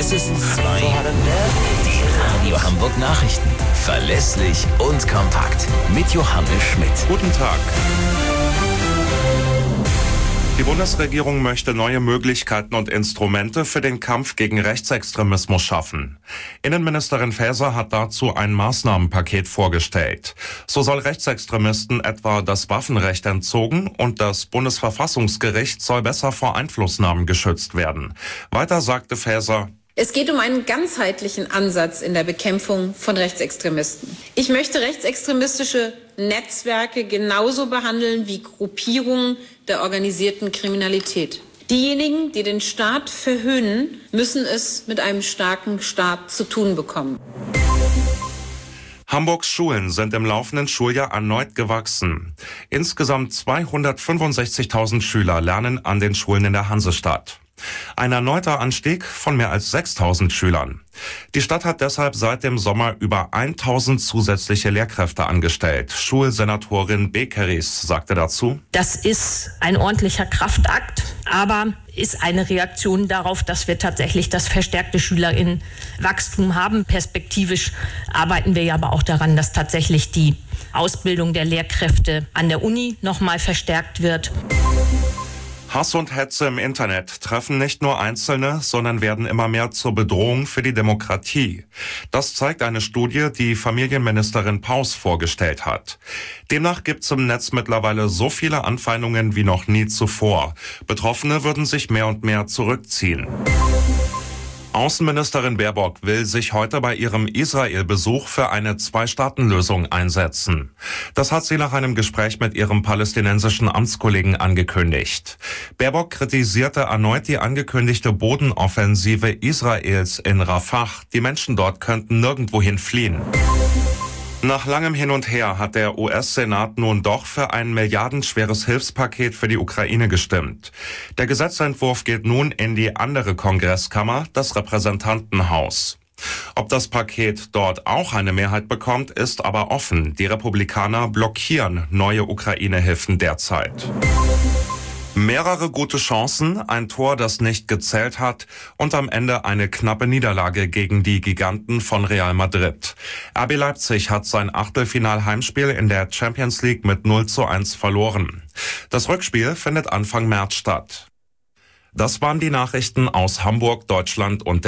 Es ist 2. Die Radio Hamburg Nachrichten. Verlässlich und kompakt. Mit Johannes Schmidt. Guten Tag. Die Bundesregierung möchte neue Möglichkeiten und Instrumente für den Kampf gegen Rechtsextremismus schaffen. Innenministerin Faeser hat dazu ein Maßnahmenpaket vorgestellt. So soll Rechtsextremisten etwa das Waffenrecht entzogen und das Bundesverfassungsgericht soll besser vor Einflussnahmen geschützt werden. Weiter sagte Faeser: Es geht um einen ganzheitlichen Ansatz in der Bekämpfung von Rechtsextremisten. Ich möchte rechtsextremistische Netzwerke genauso behandeln wie Gruppierungen der organisierten Kriminalität. Diejenigen, die den Staat verhöhnen, müssen es mit einem starken Staat zu tun bekommen. Hamburgs Schulen sind im laufenden Schuljahr erneut gewachsen. Insgesamt 265.000 Schüler lernen an den Schulen in der Hansestadt. Ein erneuter Anstieg von mehr als 6.000 Schülern. Die Stadt hat deshalb seit dem Sommer über 1.000 zusätzliche Lehrkräfte angestellt. Schulsenatorin Bekeris sagte dazu: Das ist ein ordentlicher Kraftakt, aber ist eine Reaktion darauf, dass wir tatsächlich das verstärkte SchülerInnenwachstum haben. Perspektivisch arbeiten wir ja aber auch daran, dass tatsächlich die Ausbildung der Lehrkräfte an der Uni nochmal verstärkt wird. Hass und Hetze im Internet treffen nicht nur Einzelne, sondern werden immer mehr zur Bedrohung für die Demokratie. Das zeigt eine Studie, die Familienministerin Paus vorgestellt hat. Demnach gibt es im Netz mittlerweile so viele Anfeindungen wie noch nie zuvor. Betroffene würden sich mehr und mehr zurückziehen. Außenministerin Baerbock will sich heute bei ihrem Israel-Besuch für eine Zwei-Staaten-Lösung einsetzen. Das hat sie nach einem Gespräch mit ihrem palästinensischen Amtskollegen angekündigt. Baerbock kritisierte erneut die angekündigte Bodenoffensive Israels in Rafah. Die Menschen dort könnten nirgendwohin fliehen. Nach langem Hin und Her hat der US-Senat nun doch für ein milliardenschweres Hilfspaket für die Ukraine gestimmt. Der Gesetzentwurf geht nun in die andere Kongresskammer, das Repräsentantenhaus. Ob das Paket dort auch eine Mehrheit bekommt, ist aber offen. Die Republikaner blockieren neue Ukraine-Hilfen derzeit. Mehrere gute Chancen, ein Tor, das nicht gezählt hat und am Ende eine knappe Niederlage gegen die Giganten von Real Madrid. RB Leipzig hat sein Achtelfinal-Heimspiel in der Champions League mit 0:1 verloren. Das Rückspiel findet Anfang März statt. Das waren die Nachrichten aus Hamburg, Deutschland und